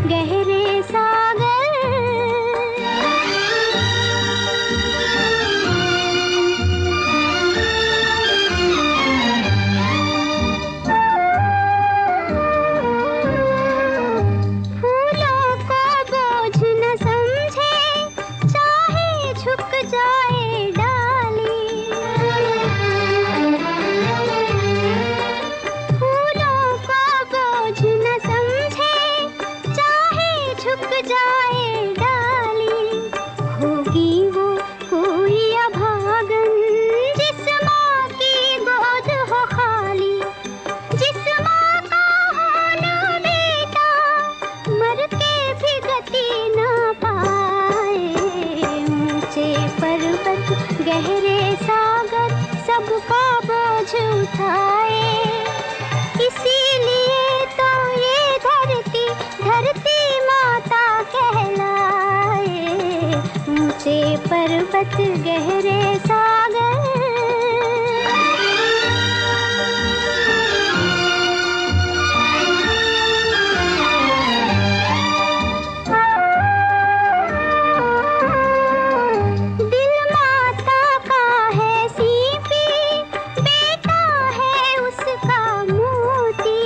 गहरे सागर। फूलों को बोझ न समझे, चाहे झुक जाए डाली। फूलों को बोझ न समझे, चाहे झुक जाए डाली। होगी वो कोई अभागन, जिस माँ की गोद हो खाली। जिस माँ का हो न बेटा, मर के भी गति न पाए। ऊंचे पर्वत गहरे सागर, सबका बोझ उठाए। इसीलिए तो ये धरती धरती माता कहलाए। ऊंचे पर्वत गहरे सागर। दिल माता का है सीपी, बेटा है उसका मोती।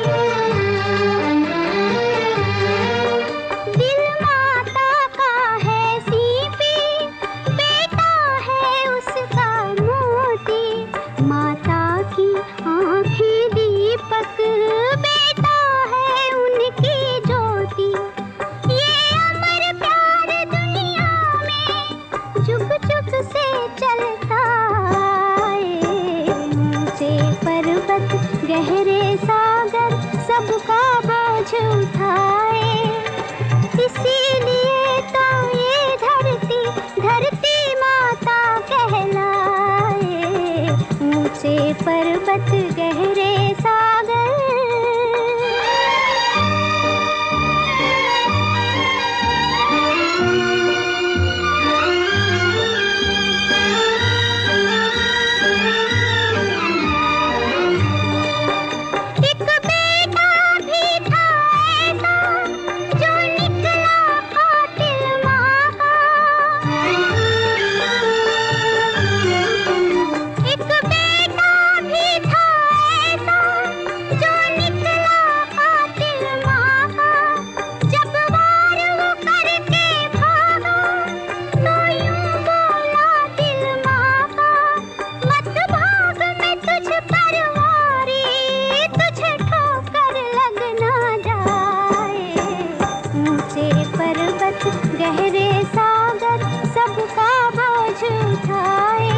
दिल माता का है सीपी, बेटा है उसका मोती। माता की आँखें दीपक, बेटा है उनकी ज्योति। ये अमर प्यार दुनिया में जुग जुग से चलता है। ऊंचे पर्वत गहरे सागर, सबका बोझ उठाए। इसीलिए तो ये धरती धरती माता कहलाए। ऊंचे पर्वत गहरे सागर। एक बेटा भी था ऐसा, जो निकला कातिल माँ का। एक बेटा भी था ऐसा, जो निकला कातिल माँ का। जब वार वो करके भागा, तो यूं बोला दिल माँ का, मत भाग मैं तुझ पर वारी, तुझे ठोकर लग ना जाए। ऊंचे पर्वत गहरे सागर, सबका बोझ उठाए।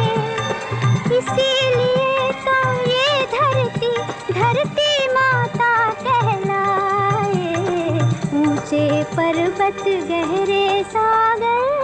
इसीलिए तो ये धरती धरती माता कहलाए। ऊंचे पर्वत गहरे सागर।